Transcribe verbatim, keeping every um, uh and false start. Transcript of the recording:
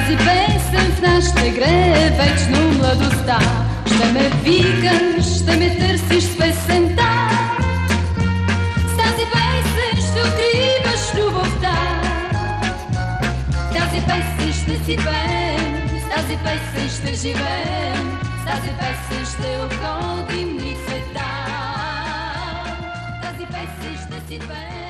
тази песен в нас ще грее вечно младостта. Ще ме викаш, ще ме търсиш с песента. С тази песен ще откриваш любовта. Тази песен ще си пеем, с тази песен ще живеем, с тази песен ще обходим ни света. Тази песен ще си пеем.